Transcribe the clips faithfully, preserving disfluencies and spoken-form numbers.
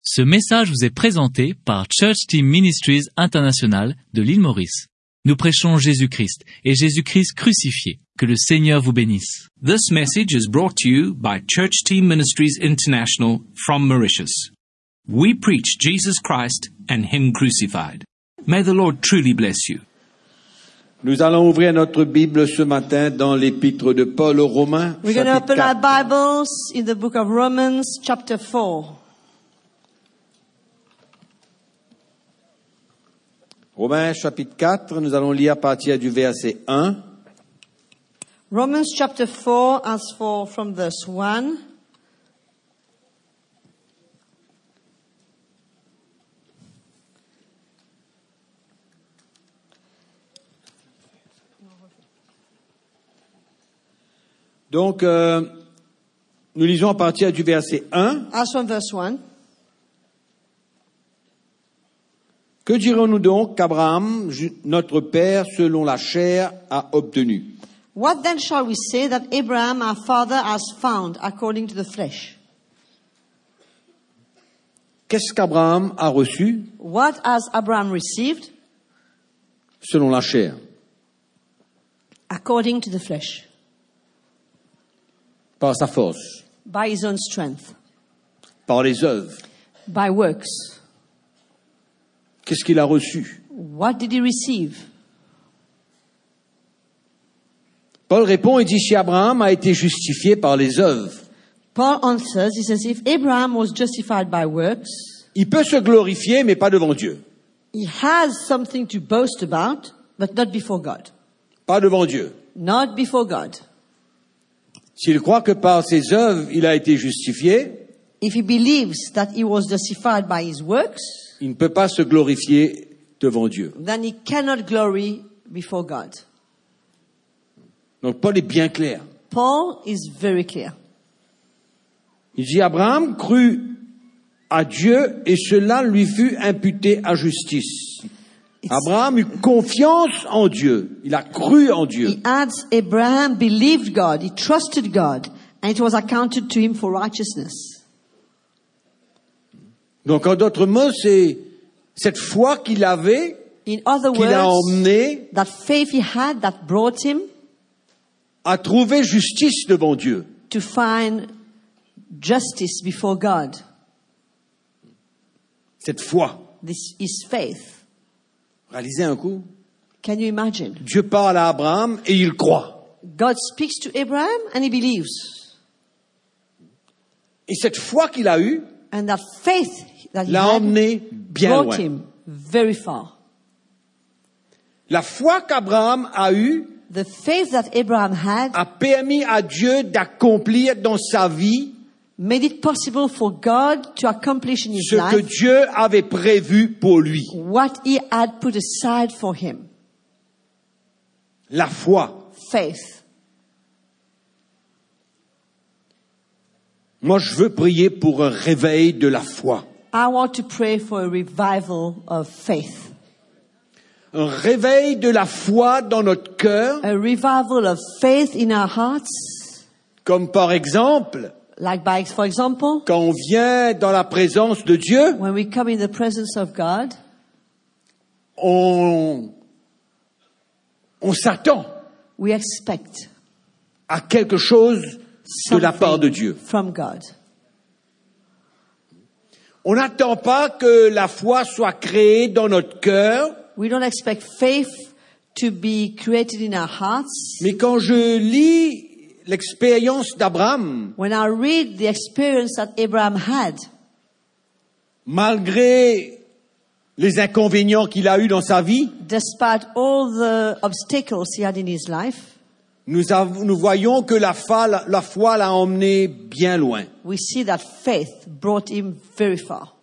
Ce message vous est présenté par Church Team Ministries International de l'île Maurice. Nous prêchons Jésus-Christ et Jésus-Christ crucifié. Que le Seigneur vous bénisse. This message is brought to you by Church Team Ministries International from Mauritius. We preach Jesus Christ and Him crucified. May the Lord truly bless you. Nous allons ouvrir notre Bible ce matin dans l'épître de Paul aux Romains, We're going to chapitre open our quatre. Bibles in the book of Romans, chapter four. Romains chapitre quatre, nous allons lire à partir du verset un. Romans chapter four, as for from verse one. Donc, euh, nous lisons à partir du verset un. As from verse one. Que dirons-nous donc qu'Abraham, ju- notre père, selon la chair, a obtenu? What then shall we say that Abraham our father has found according to the flesh? Qu'est-ce qu'Abraham a reçu What has Abraham received selon la chair? according to the flesh? Par sa force, By his own strength, par les œuvres. by works. Qu'est-ce qu'il a reçu? What did he receive? Paul répond et dit, si Abraham a été justifié par les œuvres, Paul answers, he says, if Abraham was justified by works, il peut se glorifier, mais pas devant Dieu. he has something to boast about, but not before God. Pas devant Dieu. Not before God. S'il croit que par ses œuvres, il a été justifié, If he believes that he was justified by his works, il ne peut pas se glorifier devant Dieu. then he cannot glory before God. Donc Paul est bien clair. Paul is very clear. Il dit, Abraham crut à Dieu et cela lui fut imputé à justice. It's- Abraham eut confiance en Dieu. Il a cru en Dieu. He adds, Abraham believed God, he trusted God, and it was accounted to him for righteousness. Donc en d'autres mots, c'est cette foi qu'il avait, In other qu'il a words, emmené that faith he had that brought him à trouver justice devant Dieu. to find justice before God. Cette foi. This is faith. Réalisez un coup. Can you imagine? Dieu parle à Abraham et il croit. God speaks to Abraham and he believes. Et cette foi qu'il a eue And that faith that he l'a had emmené bien brought loin. him very far. La foi qu'Abraham a eue The faith that Abraham had a permis à Dieu d'accomplir dans sa vie made it possible for God to accomplish in his ce que life Dieu avait prévu pour lui. what he had put aside for him. La foi. Faith. Moi, je veux prier pour un réveil de la foi. I want to pray for a revival of faith. Un réveil de la foi dans notre cœur, A revival of faith in our hearts. comme par exemple, Like by, for example, quand on vient dans la présence de Dieu, when we come in the presence of God, on, on s'attend we expect à quelque chose de la part de Dieu. something from God. On n'attend pas que la foi soit créée dans notre cœur, We don't expect faith to be created in our hearts. mais quand je lis l'expérience d'Abraham, When I read the experience that Abraham had, malgré les inconvénients qu'il a eus dans sa vie, despite all the obstacles he had in his life, nous, av- nous voyons que la foi, la, la foi l'a emmené bien loin. we see that faith brought him very far.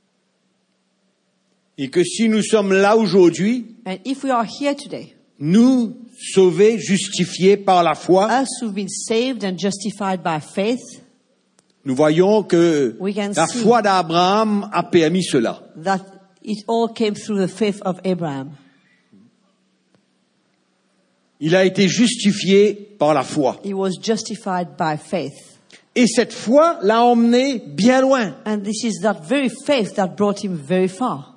Et que si nous sommes là aujourd'hui, And if we are here today, nous, sauvés, justifiés par la foi, us who've been saved and justified by faith, nous voyons que We can la see. foi d'Abraham a permis cela. that it all came through the faith of Abraham. Il a été justifié par la foi. He was justified by faith. Et cette foi l'a emmené bien loin. And this is that very faith that brought him very far.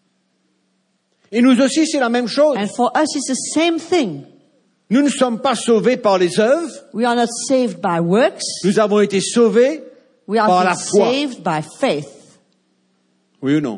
Et nous aussi, c'est la même chose. And for us, it's the same thing. Nous ne sommes pas sauvés par les œuvres. We are not saved by works. Nous avons été sauvés We are par being la foi. saved by faith. Oui ou non?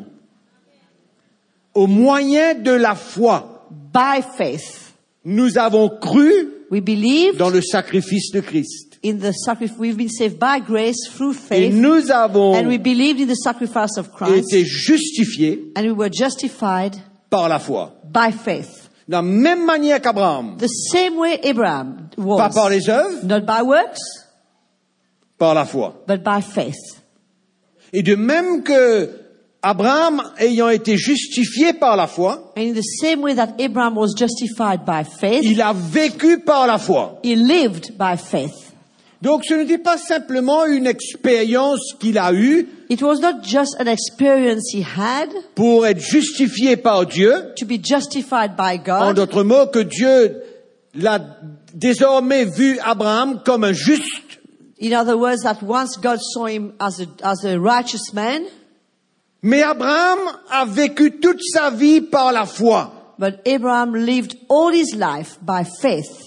Au moyen de la foi, By faith. nous avons cru We believe dans le sacrifice de Christ. in the sacrifice. We've been saved by grace through Et faith. nous avons And we believed in the sacrifice of Christ. été justifiés And we were justified par la foi. by faith. De la même manière qu'Abraham, The same way Abraham pas par was. les œuvres, Not by works, par la foi. but by faith. Et de même que Abraham, ayant été justifié par la foi, And in the same way that Abraham was justified by faith, il a vécu par la foi. he lived by faith. Donc ce n'était pas simplement une expérience qu'il a eue It was not just an experience he had pour être justifié par Dieu. to be justified by En God. d'autres mots, que Dieu l'a désormais vu Abraham comme un juste. In other words, that once God saw him as a, as a righteous man, Mais Abraham a vécu toute sa vie par la foi. but Abraham lived all his life by faith.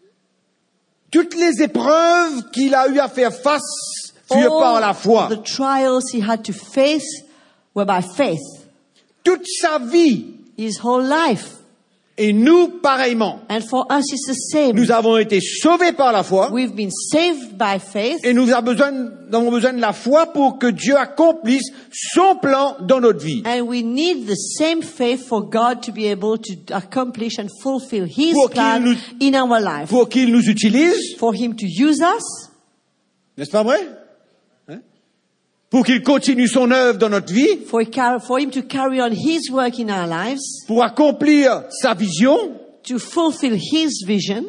Toutes les épreuves qu'il a eu à faire face furent par la foi. the trials he had to face were by faith. Toute sa vie. His whole life. Et nous, pareillement. And for us, it's the same. Nous avons été sauvés par la foi. We've been saved by faith. Et nous avons besoin, nous avons besoin de la foi pour que Dieu accomplisse son plan dans notre vie. And we need the same faith for God to be able to accomplish and fulfill His Pour qu'il plan nous- in our life. Pour qu'il nous utilise. For Him to use us. N'est-ce pas vrai? Hein? Pour qu'il continue son œuvre dans notre vie. For, car- for Him to carry on His work in our lives. Pour accomplir sa vision. To fulfill His vision.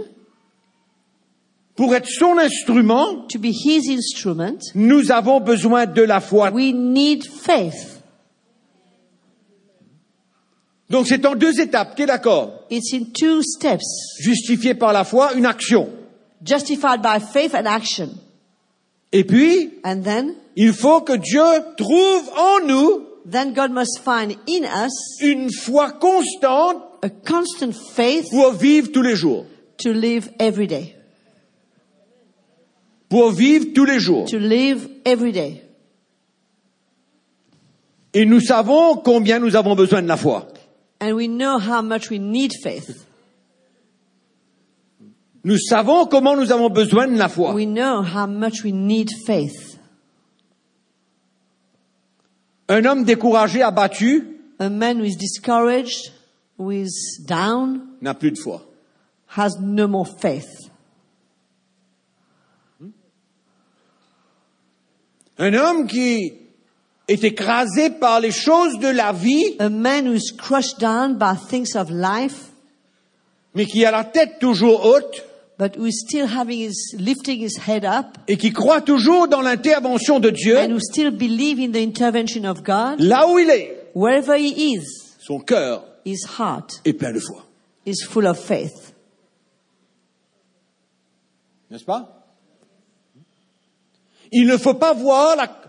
Pour être son instrument. To be His instrument. Nous avons besoin de la foi. We need faith. Donc c'est en deux étapes, t'es d'accord? It's in two steps. Justifié par la foi, une action. Justified by faith and action. Et puis, And then, il faut que Dieu trouve en nous then God must find in us une foi constante a constant faith pour vivre tous les jours. to live every day. Pour vivre tous les jours. To live every day. Et nous savons combien nous avons besoin de la foi. And we know how much we need faith. Nous savons comment nous avons besoin de la foi. We know how much we need faith. Un homme découragé, abattu, A man who is discouraged, who is down, n'a plus de foi. has no more faith. Un homme qui est écrasé par les choses de la vie, A man who is crushed down by things of life, mais qui a la tête toujours haute but who is still having his, lifting his head up, et qui croit toujours dans l'intervention de Dieu, and who still believe in the intervention of God, là où il est, wherever he is, son cœur his heart est plein de foi. is full of faith. N'est-ce pas? Il ne faut pas voir la...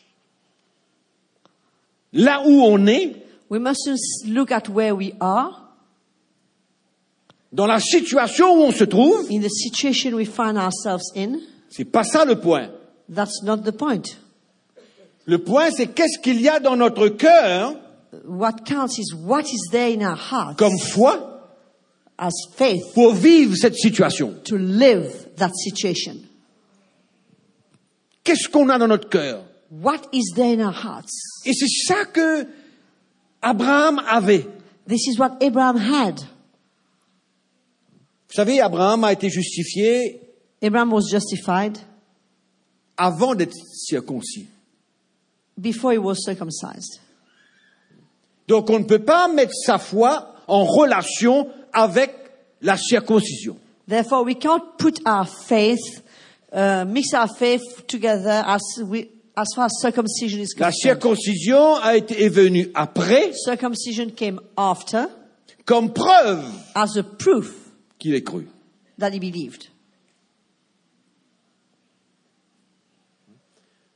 là où on est, We mustn't look at where we are, dans la situation où on se trouve. in the situation we find ourselves in. C'est pas ça le point. That's not the point. Le point, c'est qu'est-ce qu'il y a dans notre cœur What counts is what is there in our hearts comme foi as faith pour vivre cette situation. to live that situation. Qu'est-ce qu'on a dans notre cœur? What is there in our hearts? Et c'est ça que Abraham avait. This is what Abraham had. Vous savez, Abraham a été justifié Abraham was justified avant d'être circoncis. before he was circumcised. Donc on ne peut pas mettre sa foi en relation avec la circoncision. Therefore, we can't put our faith, uh, mix our faith together as we, as far as circumcision is La concerned. circoncision a été est venue après Circumcision came after comme preuve as a proof qu'il est cru. that he believed.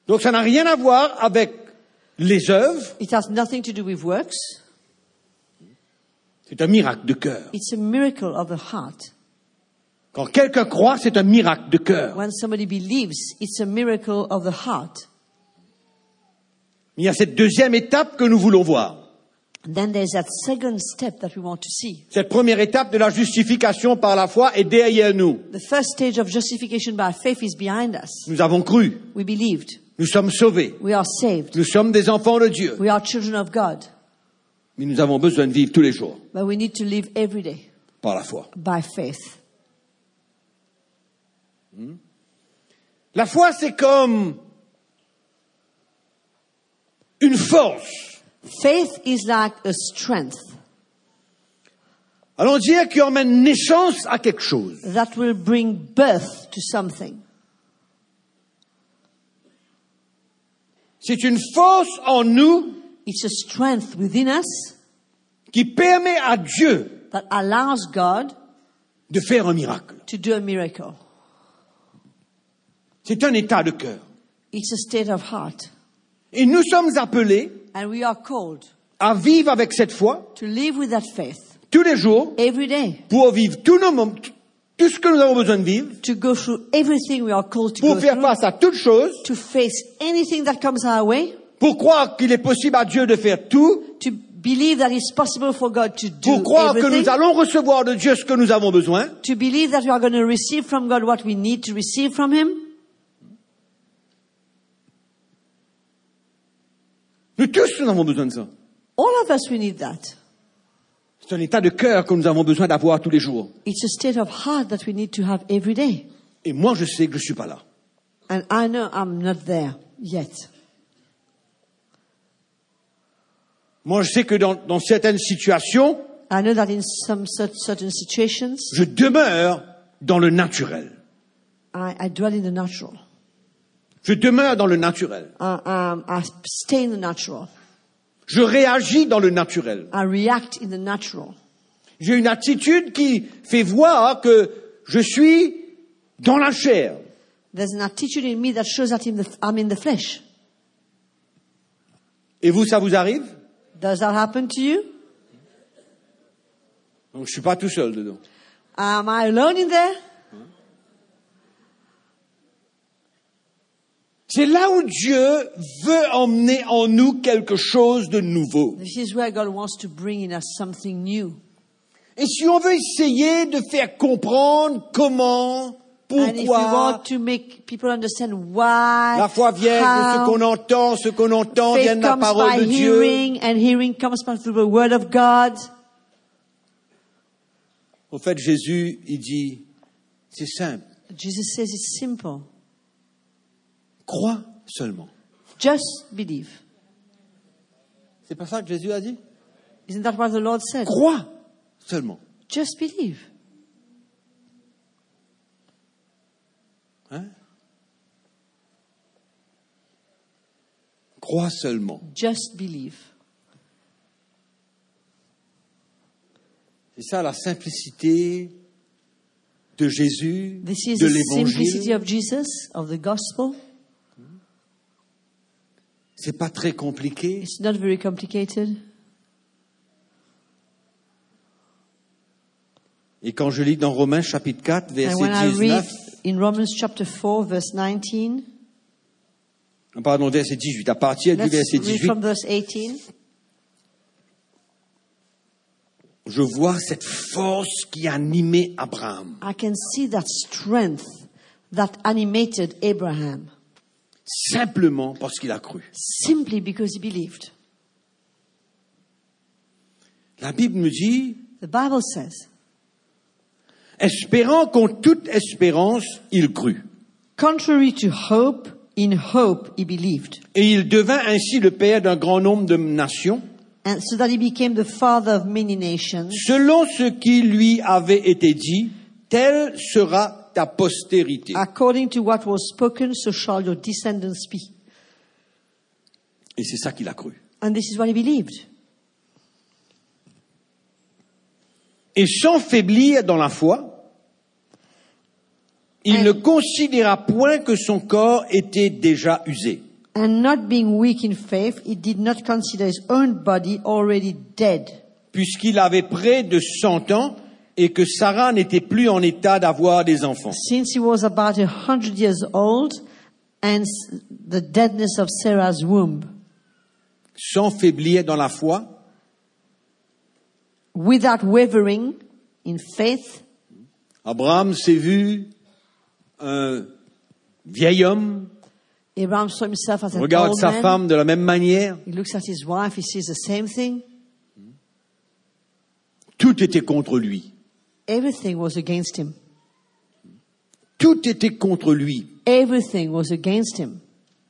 Donc ça n'a rien à voir avec les œuvres. It has nothing to do with works. C'est un miracle de cœur. It's a miracle of the heart. Quand quelqu'un croit, c'est un miracle de cœur. When somebody believes, it's a miracle of the heart. Il y a cette deuxième étape que nous voulons voir. And then there's that second step that we want to see. Cette première étape de la justification par la foi est derrière nous. The first stage of justification by faith is behind us. Nous avons cru. We believed. Nous sommes sauvés. We are saved. Nous sommes des enfants de Dieu. We are children of God. Mais nous avons besoin de vivre tous les jours But we need to live every day par la foi. by faith. La foi, c'est comme une force. Faith is like a strength Allons dire qui emmène naissance à quelque chose. that will bring birth to something. C'est une force en nous It's a strength within us qui permet à Dieu that allows God de faire un miracle. to do a miracle. C'est un état de cœur. It's a state of heart. Et nous sommes appelés And we are called à vivre avec cette foi to live with that faith tous les jours every day, pour vivre tous nos moments, tout ce que nous avons besoin de vivre, to go through everything we are called to pour go faire through, face à toutes choses, to face anything that comes our way, pour croire qu'il est possible à Dieu de faire tout, to believe that it's possible for God to do pour croire que everything, nous allons recevoir de Dieu ce que nous avons besoin. to believe that we are going to receive from God what we need to receive from Him. Nous tous, nous avons besoin de ça. All of us, we need that. C'est un état de cœur que nous avons besoin d'avoir tous les jours. It's a state of heart that we need to have every day. Et moi, je sais que je suis pas là. And I know I'm not there yet. Moi, je sais que dans, dans certaines situations, I know that in some cer- certain situations, je demeure dans le naturel. I, I dwell in the natural. Je demeure dans le naturel. I, um, I stay in the natural. Je réagis dans le naturel. I react in the natural. J'ai une attitude qui fait voir que je suis dans la chair. There's an attitude in me that shows that in the, I'm in the flesh. Et vous, ça vous arrive? Does that happen to you? Donc, je suis pas tout seul dedans. Am I alone in there? C'est là où Dieu veut emmener en nous quelque chose de nouveau. This is where God wants to bring in us something new. Et si on veut essayer de faire comprendre comment, And if we pourquoi, want to make people understand why, la foi vient de ce how, qu'on entend, ce qu'on entend vient faith de la comes parole by de Dieu. hearing, and hearing comes by through the word of God. En fait, Jésus, il dit, c'est simple, Jesus says it's simple. crois seulement. Just believe. C'est pas ça que Jésus a dit? Isn't that what the Lord said? Crois seulement. Just believe. Hein? Crois seulement. Just believe. C'est ça la simplicité de Jésus, This is de the simplicity l'évangile. of Jesus, of the gospel. C'est pas très compliqué. It's not very complicated. Et quand je lis dans Romains chapitre quatre, And verset when I read dix-neuf, in Romans chapter four, verse nineteen, pardon, verset dix-huit, à partir du let's verset read dix-huit, from verse eighteen. je vois cette force qui animait Abraham. I can see that strength that animated Abraham Simplement parce qu'il a cru. simply because he believed. La Bible me dit, The Bible says, espérant contre toute espérance, il crut. contrary to hope, in hope he believed. Et il devint ainsi le père d'un grand nombre de nations, And so that he became the father of many nations, selon ce qui lui avait été dit, telle sera ta postérité. according to what was spoken, so shall your descendants be. Et c'est ça qu'il a cru. And this is what he believed. Et sans faiblir dans la foi, il And- ne considéra point que son corps était déjà usé. And not being weak in faith, he did not consider his own body already dead, puisqu'il avait près de cent ans et que Sarah n'était plus en état d'avoir des enfants. since he was about a hundred years old, and s- the deadness of Sarah's womb. Sans faiblir dans la foi, Without wavering in faith, Abraham s'est vu un vieil homme, Abraham saw himself as an regarde old sa man. femme de la même manière. He looks at his wife, he sees the same thing. Tout était contre lui. Everything was against him. Tout était contre lui. Everything was against him.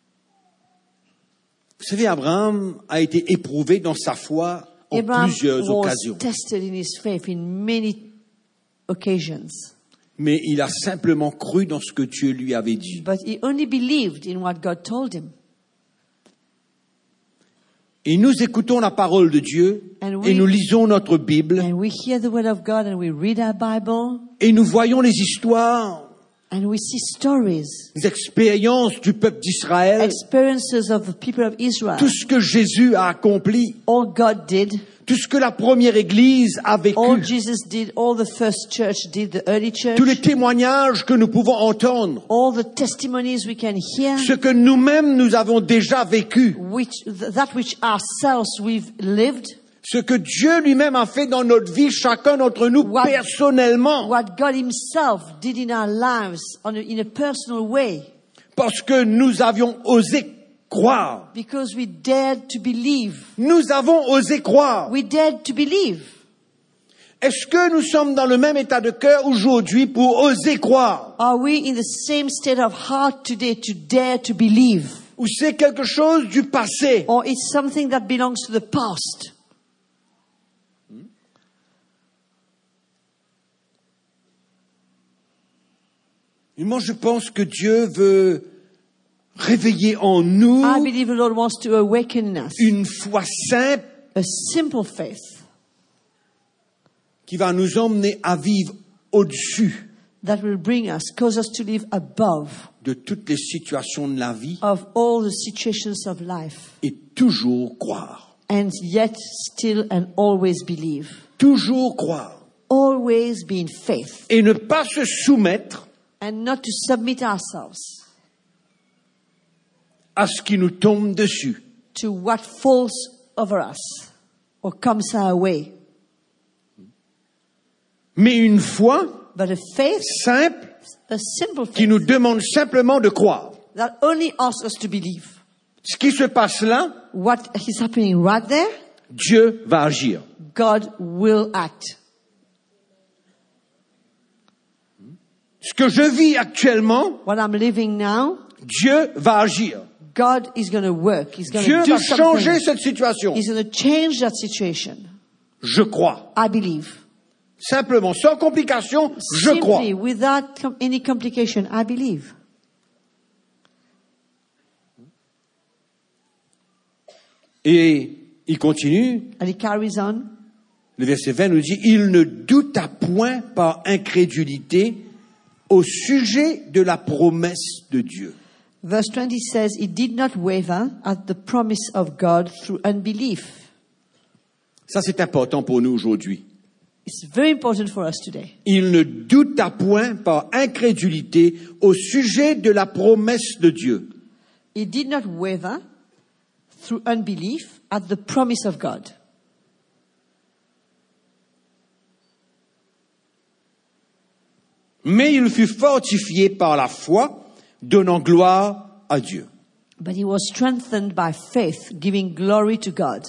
Vous savez, Abraham a été éprouvé dans sa foi en Abraham plusieurs was occasions. tested in his faith in many occasions. Mais il a simplement cru dans ce que Dieu lui avait dit. But he only believed in what God told him. Et nous écoutons la parole de Dieu And we- et nous lisons notre Bible And we hear the word of God and we read our Bible et nous voyons les histoires, and we see stories, les expériences du peuple d'Israël, experiences of the people of Israel. tout ce que Jésus a accompli, All God did, tout ce que la première Église a all vécu, Jesus did, all the first church did, the early church, tous les témoignages que nous pouvons entendre, all the testimonies we can hear, ce que nous-mêmes nous avons déjà vécu, which that which ourselves we've lived, ce que Dieu lui-même a fait dans notre vie, chacun d'entre nous What- personnellement, what God Himself did in our lives on a, in a personal way, parce que nous avions osé croire. because we dared to believe. Nous avons osé croire. We dared to believe. Est-ce que nous sommes dans le même état de cœur aujourd'hui pour oser croire? Are we in the same state of heart today to dare to believe? Ou c'est quelque chose du passé? Or it's something that belongs to the past? Et moi, je pense que Dieu veut réveiller en nous I believe the Lord wants to awaken in us une foi simple a simple faith qui va nous emmener à vivre au-dessus that will bring us, cause us to live above de toutes les situations de la vie of all the situations of life, et toujours croire. and yet still and always believe. Toujours croire. Always be in faith, Et ne pas se soumettre and not to submit ourselves à ce qui nous tombe dessus. to what falls over us or comes our way. Mais une foi But a faith, simple a simple qui faith, nous demande simplement de croire. that only asks us to believe. Ce qui se passe là, What is happening right there, Dieu va agir. God will act. Ce que je vis actuellement, What I'm living now, Dieu va agir. God is going to work. He's going Dieu to do va changer something. cette situation. He's going to change that situation. Je crois. I believe. Simplement, sans complication, je crois. Simply, without com- any complication, I believe. Et il continue, And he carries on. le verset vingt nous dit, il ne douta point par incrédulité au sujet de la promesse de Dieu. Verse twenty says, he did not waver at the promise of God through unbelief. Ça, c'est important pour nous aujourd'hui. It's very important for us today. Il ne douta point par incrédulité au sujet de la promesse de Dieu. He did not waver through unbelief at the promise of God. Mais il fut fortifié par la foi, donnant gloire à Dieu. But he was strengthened by faith, giving glory to God.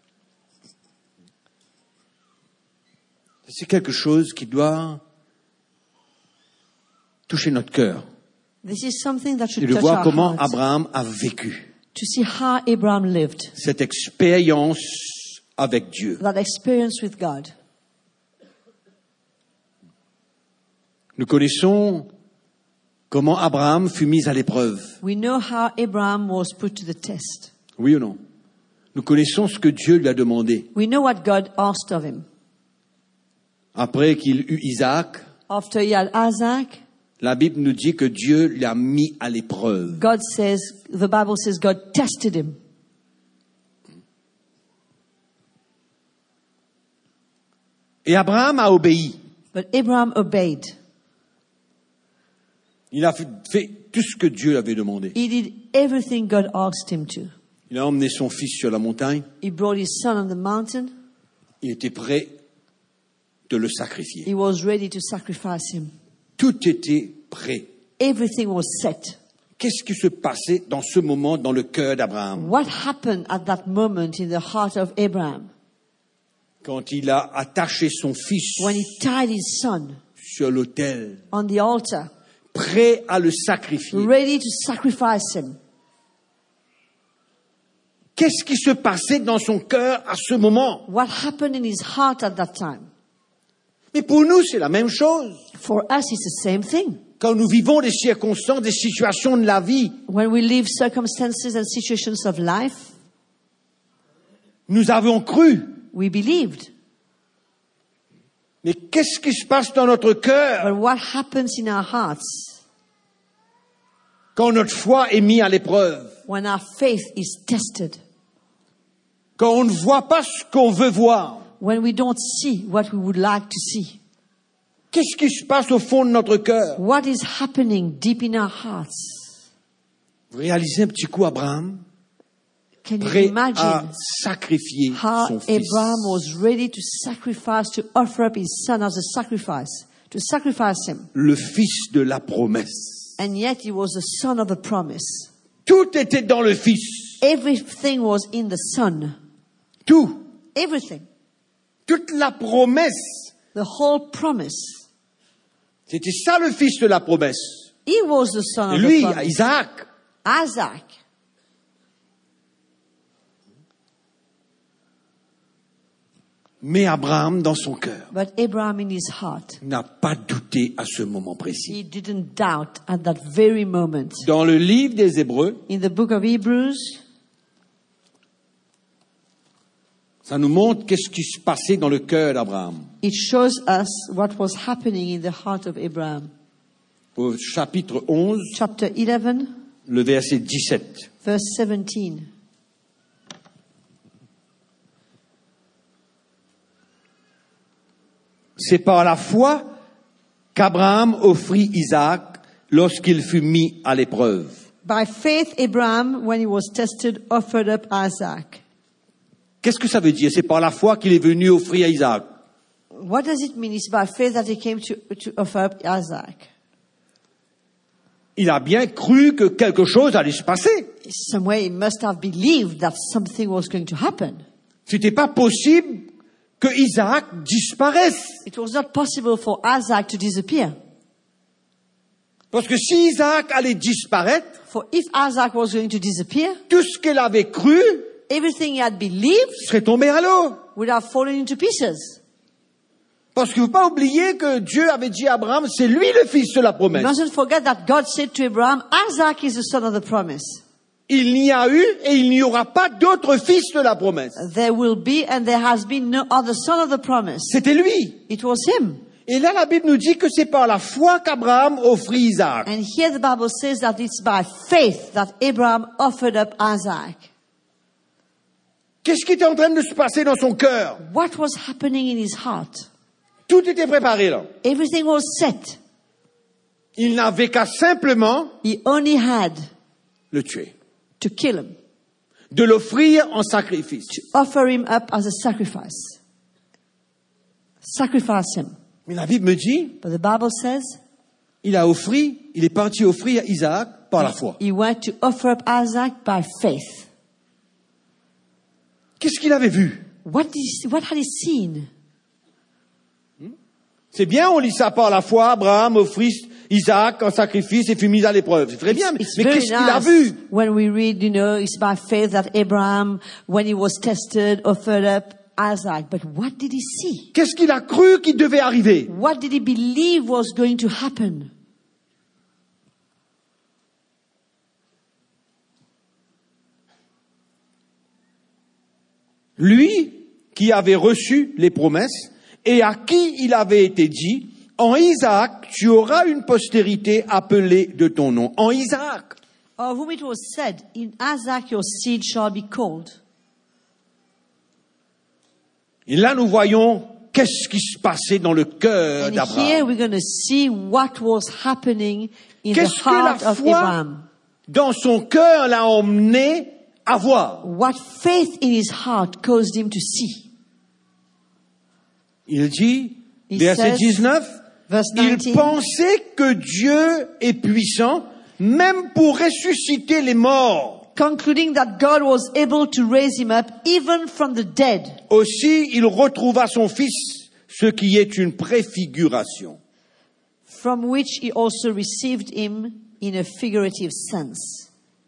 C'est quelque chose qui doit toucher notre cœur. This is something that Et should de touch voir our comment hearts. Abraham a vécu To see how Abraham lived, cette expérience avec Dieu. that experience with God. Nous connaissons comment Abraham fut mis à l'épreuve. We know how Abraham was put to the test. Oui ou non? Nous connaissons ce que Dieu lui a demandé. We know what God asked of him. Après qu'il eut Isaac, After he had Isaac, La Bible nous dit que Dieu l'a mis à l'épreuve. God says, the Bible says God tested him. Et Abraham a obéi. But Abraham obeyed. Il a fait, fait tout ce que Dieu lui avait demandé. He did everything God asked him to. Il a emmené son fils sur la montagne. He brought his son on the mountain. Il était prêt de le sacrifier. He was ready to sacrifice him. Tout était prêt. Everything was set. Qu'est-ce qui se passait dans ce moment dans le cœur d'Abraham? What happened at that moment in the heart of Abraham? Quand il a attaché son fils When he tied his son sur l'autel, on the altar, prêt à le sacrifier. ready to sacrifice him. Qu'est-ce qui se passait dans son cœur à ce moment? What happened in his heart at that time? Mais pour nous, c'est la même chose. For us, it's the same thing. Quand nous vivons des circonstances, des situations de la vie, When we live circumstances and situations of life, nous avons cru. we believed. Mais qu'est-ce qui se passe dans notre cœur But what happens in our hearts quand notre foi est mise à l'épreuve? when our faith is tested? Quand on ne voit pas ce qu'on veut voir? When we don't see what we would like to see? Qu'est-ce qui se passe au fond de notre cœur? What is happening deep in our hearts? Vous réalisez un petit coup Abraham, Can you prêt à imagine sacrifier how son fils. Abraham was ready to sacrifice, to offer up his son as a sacrifice, to sacrifice him? Le fils de la promesse. And yet he was the son of a promise. Tout était dans le fils. Everything was in the son. Tout. Everything. Toute la promesse. The whole promise. C'était ça le fils de la promesse. He was the son Et of lui, the promise. Isaac. Isaac. Mais Abraham, dans son cœur, But Abraham in his heart, n'a pas douté à ce moment précis. he didn't doubt at that very moment. Dans le livre des Hébreux, In the book of Hebrews, ça nous montre qu'est-ce qui se passait dans le cœur d'Abraham. it shows us what was happening in the heart of Abraham. Au chapitre onze, Chapter eleven, le verset dix-sept. verse seventeen. C'est par la foi qu'Abraham offrit Isaac lorsqu'il fut mis à l'épreuve. By faith, Abraham, when he was tested, offered up Isaac. Qu'est-ce que ça veut dire? C'est par la foi qu'il est venu offrir Isaac. What does it mean? It's by faith that he came to, to offer up Isaac. Il a bien cru que quelque chose allait se passer. Somewhere he must have believed that something was going to happen. C'était pas possible que Isaac disparaisse. It was not possible for Isaac to disappear. Parce que si Isaac allait disparaître, For if Isaac was going to disappear, tout ce qu'il avait cru everything he had believed serait tombé à l'eau. would have fallen into pieces. Parce qu'il ne faut pas oublier que Dieu avait dit à Abraham, c'est lui le fils de la You promesse. mustn't forget that God said to Abraham, Isaac is the son of the promise. Il n'y a eu et il n'y aura pas d'autre fils de la promesse. There will be and there has been no other son of the promise. C'était lui. It was him. Et là, la Bible nous dit que c'est par la foi qu'Abraham offrit Isaac. And here the Bible says that it's by faith that Abraham offered up Isaac. Qu'est-ce qui était en train de se passer dans son cœur? What was happening in his heart? Tout était préparé là. Everything was set. Il n'avait qu'à simplement He only had le tuer, to kill him, de l'offrir en sacrifice. offer him up as a sacrifice. Sacrifice him. Mais la Bible me dit, But the Bible says il a offert, il est parti offrir Isaac par la foi. he went to offer up Isaac by faith. Qu'est-ce qu'il avait vu? What, did he, what had he seen? C'est bien, on lit ça par la foi, Abraham offrit Isaac en sacrifice et fut mis à l'épreuve. C'est très bien, mais, It's mais very qu'est-ce qu'il a nice vu? when we read, you know, it's by faith that Abraham, when he was tested, offered up Isaac. But what did he see? Qu'est-ce qu'il a cru qui devait arriver? What did he believe was going to happen? Lui, qui avait reçu les promesses et à qui il avait été dit, En Isaac, tu auras une postérité appelée de ton nom. En Isaac. Of whom it was said, in Isaac your seed shall be called. Et là, nous voyons qu'est-ce qui se passait dans le cœur And here d'Abraham. we're going to see what was happening in the Qu'est-ce que la heart of foi Abraham. dans son cœur l'a emmené à voir. What faith in his heart caused him to see. Il dit, He verset says, dix-neuf, verse il nineteen, pensait que Dieu est puissant, même pour ressusciter les morts. concluding that God was able to raise him up even from the dead. Aussi, il retrouva son fils, ce qui est une préfiguration. From which he also received him in a figurative sense.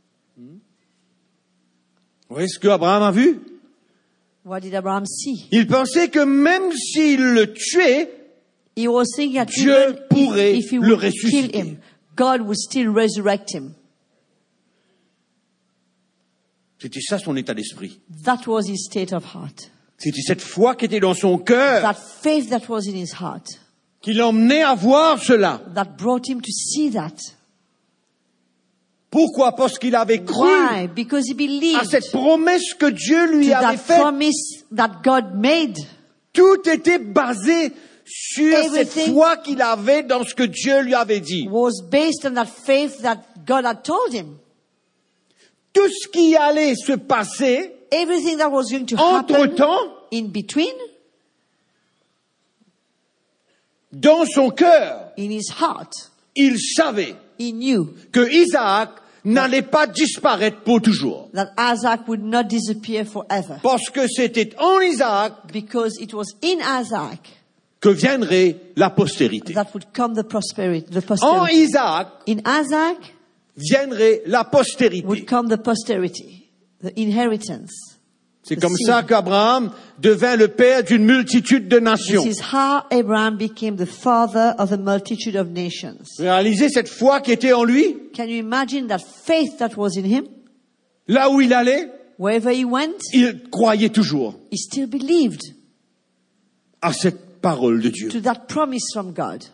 Vous voyez ce que Abraham a vu? What did Abraham see? Il pensait que même s'il le tuait, He was thinking that Dieu even pourrait if, if he le would kill ressusciter. him, God would still resurrect him. C'était ça son état d'esprit. That was his state of heart. C'était cette foi qui était dans son cœur That faith that was in his heart qui l'emmenait à voir cela. that brought him to see that. Pourquoi? Parce qu'il avait cru Why? Because he à believed cette promesse que Dieu lui to avait that faite. promise that God made. Tout était basé sur cette Everything foi qu'il avait dans ce que Dieu lui avait dit. Was based on that faith that God had told him. Tout ce qui allait se passer Everything that was going to happen entre-temps in between, dans son cœur, in his heart, il savait he knew que Isaac n'allait pas disparaître pour toujours. that Isaac would not disappear forever. Parce que c'était en Isaac Because it was in Isaac que viendrait la postérité. that would come the prosperity. The En posterity. Isaac In Isaac viendrait la would postérité. come the posterity, the inheritance. C'est the comme seed. ça qu'Abraham devint le père d'une multitude de nations. This is how Abraham became the father of a multitude of nations. Réalisez cette foi qui était en lui, Can you imagine that faith that was in him? là où il allait, Wherever he went, il croyait toujours he still believed à cette parole de Dieu. to that promise from God.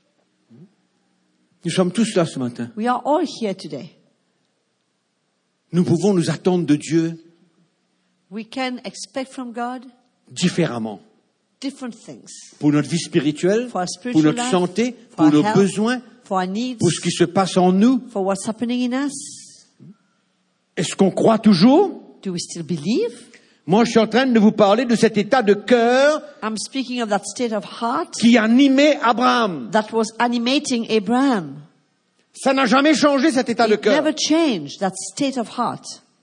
Nous sommes tous là ce matin. We are all here today. Nous pouvons nous attendre de Dieu We can expect from God différemment. different things. Pour notre vie spirituelle, For our pour spiritual notre life, santé, for pour our nos health, besoins, for our needs, pour ce qui se passe en nous. for what's happening in us. Est-ce qu'on croit toujours? Do we still believe? Moi, je suis en train de vous parler de cet état de cœur I'm speaking of that state of heart qui animait Abraham. that was animating Abraham. Ça n'a jamais changé cet état de It cœur. never changed, that state of heart.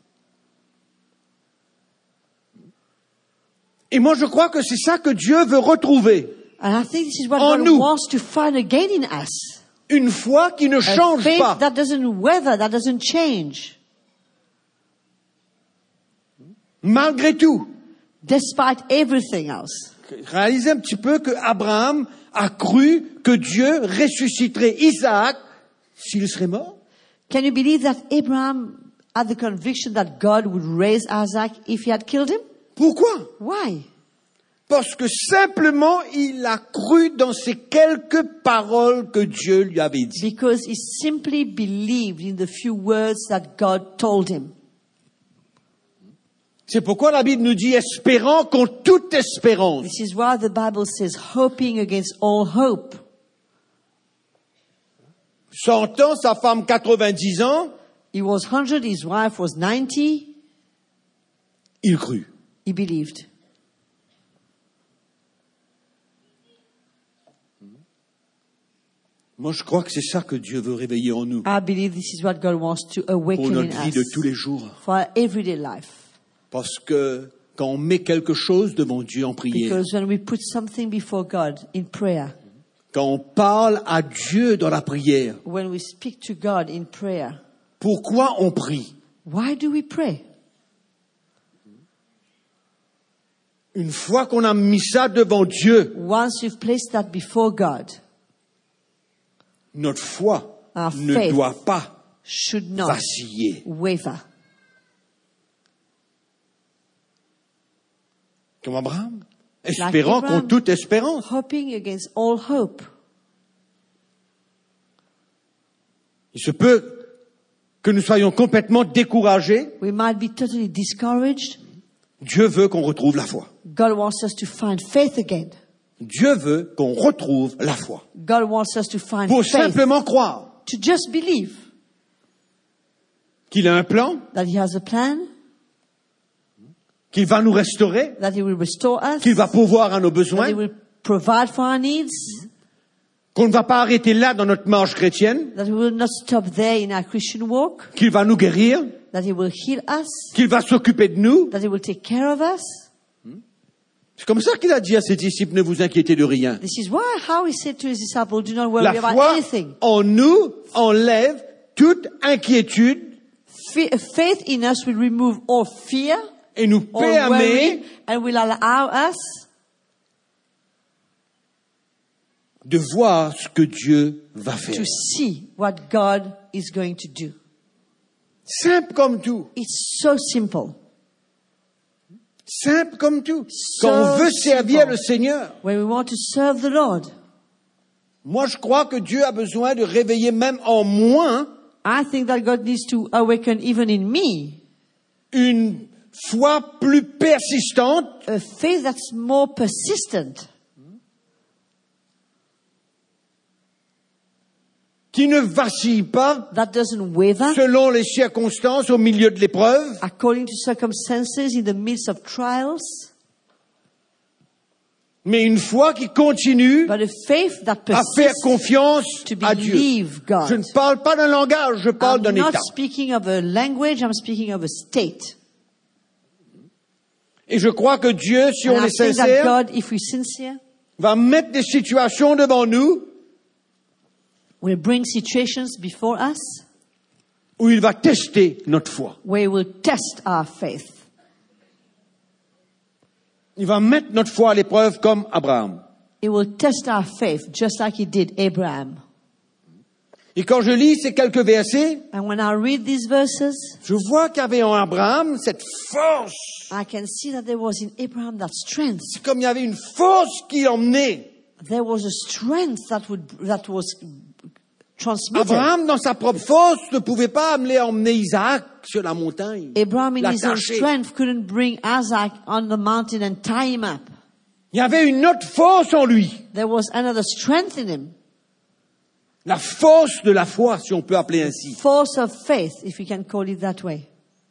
Et moi, je crois que c'est ça que Dieu veut retrouver. And I think this is what En God nous. wants to find again in us. Une foi qui ne A change faith pas. that doesn't weather, that doesn't change. Malgré tout. Despite everything else. Réalisez un petit peu que Abraham a cru que Dieu ressusciterait Isaac s'il serait mort. Can you believe that Abraham had the conviction that God would raise Isaac if he had killed him? Pourquoi? Why? Parce que simplement il a cru dans ces quelques paroles que Dieu lui avait dit. Because he simply believed in the few words that God told him. C'est pourquoi la Bible nous dit espérant contre toute espérance. This is why the Bible says hoping against all hope. Cent ans, sa femme quatre-vingt-dix ans, He was one hundred, his wife was ninety. il crut. He believed. Moi, je crois que c'est ça que Dieu veut réveiller en nous I believe this is what God wants to pour awaken in notre vie de us tous les jours. for our everyday life. Parce que quand on met quelque chose devant Dieu en prière, Because when we put something before God in prayer, quand on parle à Dieu dans la prière, when we speak to God in prayer, pourquoi on prie? why do we pray? Une fois qu'on a mis ça devant Dieu, Once we've placed that before God, notre foi Our ne faith doit pas should not vaciller. waver. Comme Abraham, espérant Abraham. contre toute espérance. Hoping against all hope. Il se peut que nous soyons complètement découragés. We might be totally discouraged. Dieu veut qu'on retrouve la foi. God wants us to find faith again. Dieu veut qu'on retrouve la foi. God wants us to find Pour faith. simplement croire To just believe qu'il a un plan, that He has a plan, qu'il va nous restaurer, that He will restore us, qu'il va pourvoir à nos that He besoins, will provide for our needs, qu'on ne va pas arrêter là dans notre marche chrétienne, that He will not stop there in our Christian walk, qu'il va nous guérir, that He will heal us, qu'il va s'occuper de nous. that He will take care of us. C'est comme ça qu'il a dit à ses disciples, ne vous inquiétez de rien. This is why how He said to His disciples, do not worry La about foi anything. en nous enlève toute inquiétude Fe- Faith in us will remove all fear, et nous all worry, permet and will allow us de voir ce que Dieu va faire. to see what God is going to do. Simple comme tout. It's so simple. Simple comme tout. So Quand on veut servir simple. le Seigneur, When we want to serve the Lord, moi je crois que Dieu a besoin de réveiller même en moi I think that God needs to awaken even in me une foi plus persistante a faith that's more persistent, qui ne vacille pas that doesn't waver selon les circonstances au milieu de l'épreuve, according to circumstances in the midst of trials, mais une foi qui continue but a faith that à faire persists confiance to à Dieu. believe God. Je ne parle pas d'un langage, je parle I'm d'un not état. speaking of a language, I'm speaking of a state. Et je crois que Dieu, si And on I est think that sincère, God, if we're sincere, va mettre des situations devant nous will bring situations before us où il va tester notre foi. where He will test our faith. Il va mettre notre foi à l'épreuve comme Abraham. He will test our faith just like He did Abraham. Et quand je lis ces quelques versets, And when I read these verses, je vois qu'il y avait en Abraham cette force. I can see that there was in Abraham that strength. C'est comme il y avait une force qui emmenait. There was a strength that would that was transmitted. Abraham, dans sa propre force, ne pouvait pas amener, emmener Isaac sur la montagne. Abraham in his own l'attacher. strength couldn't bring Isaac on the mountain and tie him up. Il y avait une autre force en lui. There was another strength in him. La force de la foi, si on peut appeler ainsi. Force of faith, if you can call it that way.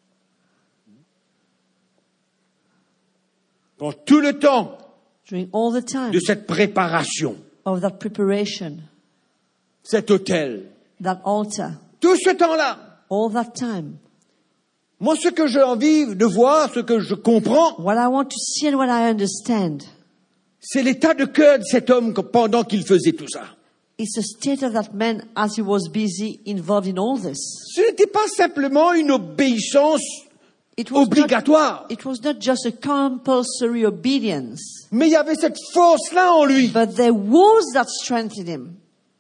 Pendant tout le temps During all the time de cette préparation, of that preparation, cet autel, that altar, tout ce temps-là, all that time, moi ce que j'ai envie de voir, ce que je comprends, what I want to see and what I understand, c'est l'état de cœur de cet homme pendant qu'il faisait tout ça. it's the state of that man as he was busy involved in all this. Ce n'était pas simplement une obéissance It was, not, obligatoire, it was not just a compulsory obedience, mais il y avait cette force-là en lui. but there was that strength in him.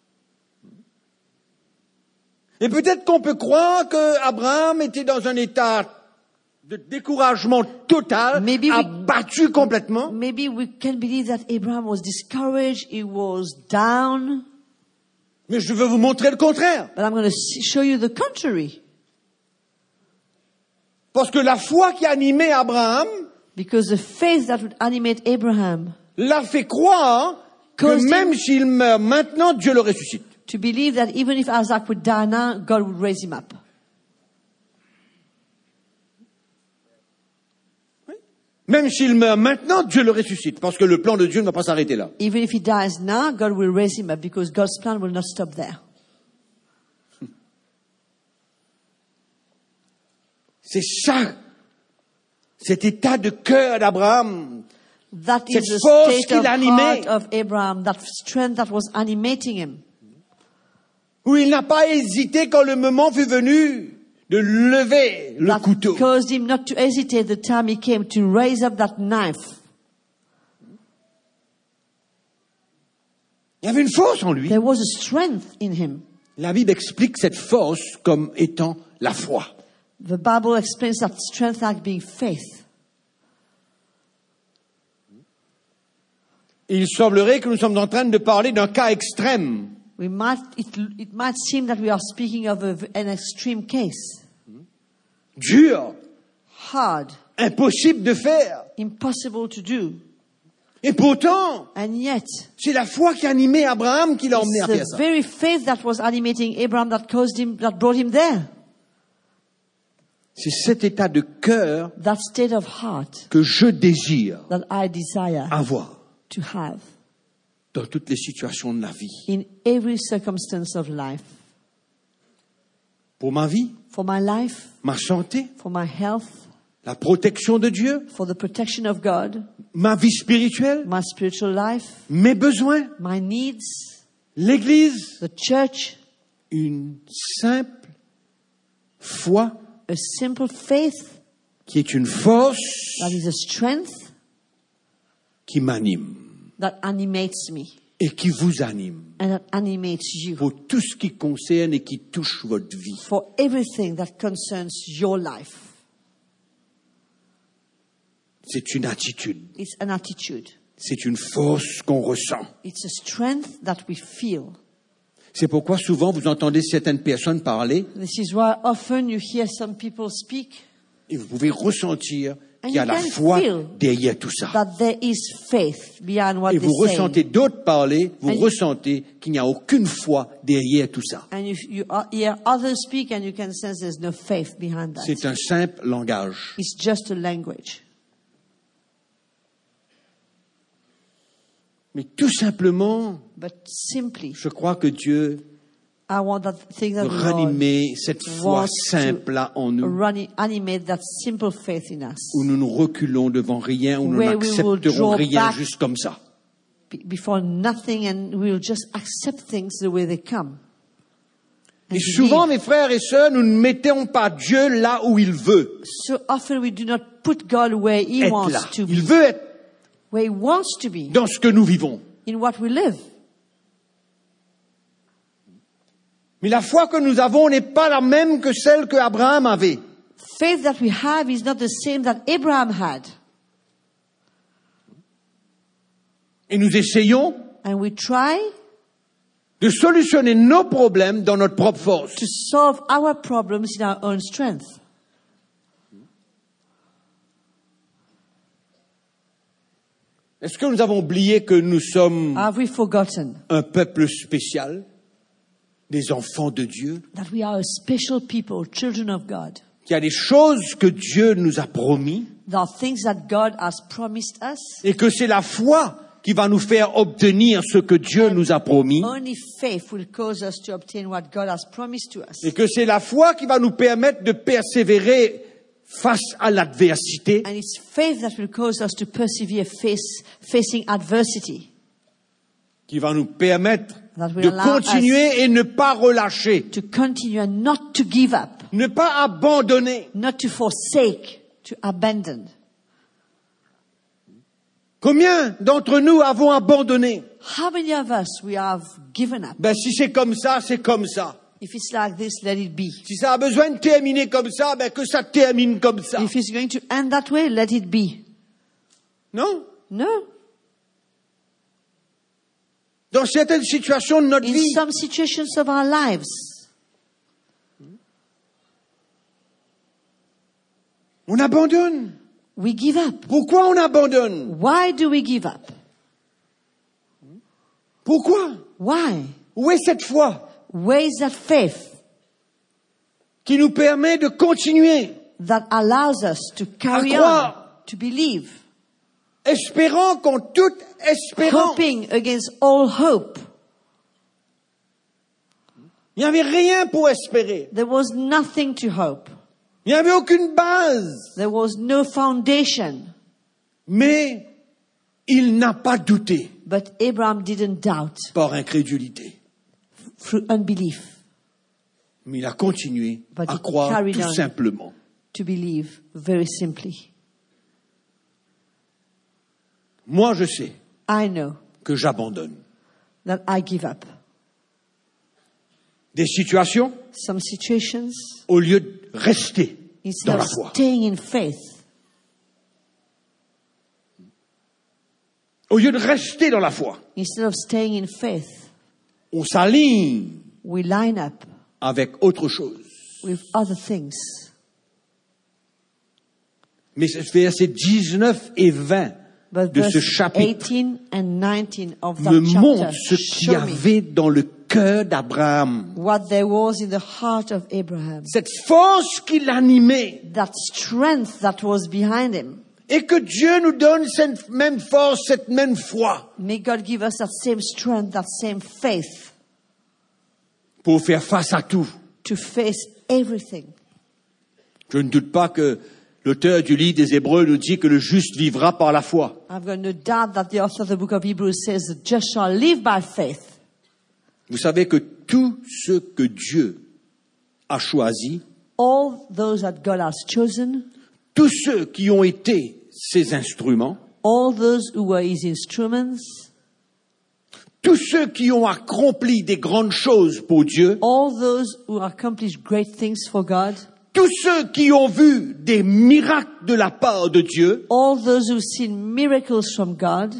Et peut-être qu'on peut croire que Abraham était dans un état de découragement total, Maybe we- abattu complètement. Maybe we can believe that Abraham was discouraged, he was down, Mais je veux vous montrer le contraire. but I'm going to show you the contrary. Parce que la foi qui animait Abraham Because the faith that would animate Abraham l'a fait croire que Caused him- même s'il meurt maintenant, Dieu le ressuscite. to believe that even if Isaac would die now, God would raise him up. Même s'il meurt maintenant, Dieu le ressuscite. Parce que le plan de Dieu ne va pas s'arrêter là. Even if he dies now, God will raise him up because God's plan will not stop there. C'est ça, cet état de cœur d'Abraham, That is Cette the force state qui of l'animait. heart of Abraham, that strength that was animating him. où il n'a pas hésité quand le moment fut venu de lever le That couteau. caused him not to hesitate the time he came to raise up that knife. Il y avait une force en lui. There was a strength in him. La Bible explique cette force comme étant la foi. The Bible explains that strength like being faith. Il semblerait que nous sommes en train de parler d'un cas extrême. We might, it, it might seem that we are speaking of a, an extreme case. dur, Hard, impossible de faire. impossible to do. Et pourtant, And yet, c'est la foi qui a animé Abraham qui l'a emmené à it's faire the ça. very faith that was animating Abraham that caused him, that brought him there. C'est cet état de cœur That state of heart que je désire that I desire avoir to have dans toutes les situations de la vie. in every circumstance of life. Pour ma vie, For my life, ma santé, for my health, la protection de Dieu, for the protection of God, ma vie spirituelle, my spiritual life, mes besoins, my needs, l'Église, the church, une simple foi a simple faith qui est une force that is a strength qui m'anime that animates me et qui vous anime and that animates you pour tout ce qui concerne et qui touche votre vie. for everything that concerns your life. C'est une attitude, It's an attitude. c'est une force qu'on ressent. It's a strength that we feel. C'est pourquoi souvent vous entendez certaines personnes parler This is why often you hear some people speak et vous pouvez ressentir And qu'il y a you la can foi feel derrière tout ça. that there is faith beyond what Et they vous say. ressentez d'autres parler, vous And- ressentez qu'il n'y a aucune foi derrière tout ça. And you, you uh, hear others speak and you can sense there's no faith behind that. C'est un simple langage. It's just a language. Mais tout simplement, But simply, je crois que Dieu I want that thing that veut the Lord ranimer cette foi wants simple-là en nous, run, animate that simple faith in us. où nous nous reculons devant rien, où nous Where we will n'accepterons draw rien back. juste comme ça. Be- Before nothing, and we'll just accept things the way they come. And Et souvent, believe. mes frères et sœurs, nous ne mettons pas Dieu là où il veut So often we do not put God where He être wants là. to Il be, veut être where He wants to be, dans ce que nous vivons. in what we live. Mais la foi que nous avons n'est pas la même que celle que Abraham avait. Faith that we have is not the same that Abraham had. Et nous essayons And we try de solutionner nos problèmes dans notre propre force. to solve our problems in our own strength. Est-ce que nous avons oublié que nous sommes Have we forgotten un peuple spécial, des enfants de Dieu, that we are a special people, children of God? qu'il y a des choses que Dieu nous a promis There are things that God has promised us. et que c'est la foi qui va nous faire obtenir ce que Dieu nous a promis Only faith will cause us to obtain what God has promised to us. et que c'est la foi qui va nous permettre de persévérer face à l'adversité And it's faith that will cause us to persevere face, facing adversity. qui va nous permettre That will de allow continuer et ne pas relâcher, To continue and not to give up, ne pas abandonner. not to forsake, to abandon. Combien d'entre nous avons abandonné? How many of us we have given up? Ben si c'est comme ça, c'est comme ça. If it's like this, let it be. Si ça a besoin de terminer comme ça, ben que ça termine comme ça. If it's going to end that way, let it be. Non? No. Dans certaines situations de notre In vie, some situations of our lives, on abandonne. we give up. Pourquoi on abandonne? Why do we give up? Pourquoi? Why? Où est cette foi Where is that faith qui nous permet de continuer, that allows us to carry À on, croire. to believe, espérant contre toute espérance? hoping against all hope? Il n'y avait rien pour espérer. There was nothing to hope. Il n'y avait aucune base. There was no foundation. Mais il n'a pas douté But Abraham didn't doubt par incrédulité. through unbelief Mais il a continué But à he croire carried tout on. simplement. to believe very simply. Moi, je sais I know que j'abandonne. that I give up. Des situations, Some situations, au lieu de rester instead dans la of foi. staying in faith, Au lieu de rester dans la foi, instead of staying in faith, on s'aligne we line up avec autre chose. with other things. Mais versets dix-neuf et vingt But de ce verse chapitre eighteen and nineteen of me that montrent chapter ce qu'il y show me avait dans le cœur d'Abraham. what there was in the heart of Abraham. Cette force qui l'animait. That strength that was behind him. Et que Dieu nous donne cette même force, cette même foi May God give us that same strength, that same faith pour faire face à tout. to face everything. Je ne doute pas que l'auteur du livre des Hébreux nous dit que le juste vivra par la foi. I've got no doubt that the author of the book of Hebrews says the just shall live by faith. Vous savez que tout ce que Dieu a choisi, All those that God has chosen, tous ceux qui ont été ses instruments, all those who were his instruments, tous ceux qui ont accompli des grandes choses pour Dieu, all those who accomplished great things for God, tous ceux qui ont vu des miracles de la part de Dieu, all those who've seen miracles from God,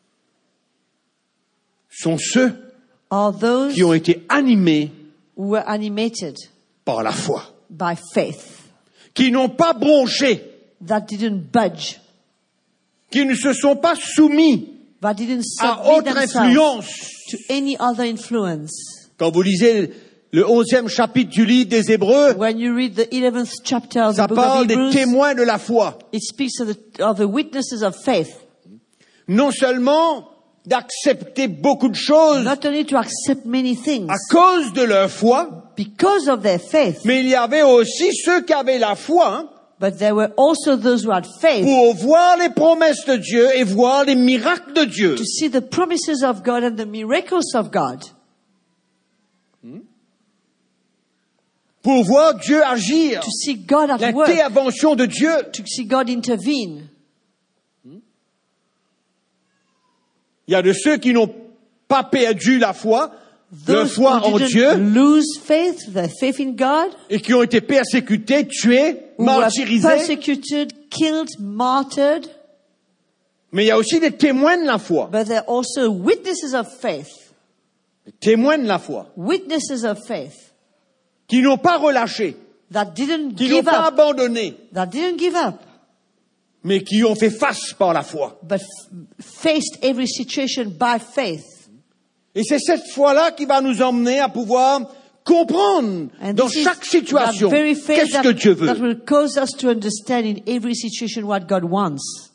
sont ceux are those qui ont été animés who were animated par la foi, by faith, qui n'ont pas bronché, that didn't budge, qui ne se sont pas soumis that didn't à submit autre themselves influence. to any other influence. Quand vous lisez le onzième chapitre du livre des Hébreux, When you read the eleventh chapter of the ça book of parle des Hebrews, témoins de la foi. it speaks of the, of the witnesses of faith. Non seulement d'accepter beaucoup de choses Not only to accept many things à cause de leur foi, because of their faith, mais il y avait aussi ceux qui avaient la foi, hein, but there were also those who had faith pour voir les promesses de Dieu et voir les miracles de Dieu. to see the promises of God and the miracles of God, Pour voir Dieu agir, to see God at work, l'intervention de Dieu. to see God intervene. Il y a de ceux qui n'ont pas perdu la foi, leur Those foi who en didn't Dieu, lose faith, their faith in God, et qui ont été persécutés, tués, who were martyrisés. persecuted, killed, martyred, Mais il y a aussi des témoins de la foi. but they're also witnesses of faith, Des témoins de la foi. witnesses of faith Qui n'ont pas relâché. that didn't Qui n'ont give pas up, abandonné. that didn't give up, Mais qui ont fait face par la foi. but f- faced every situation by faith. Et c'est cette foi-là qui va nous emmener à pouvoir comprendre And dans this is chaque situation that very faith qu'est-ce que that, Dieu that veut. will cause us to understand in every situation what God wants.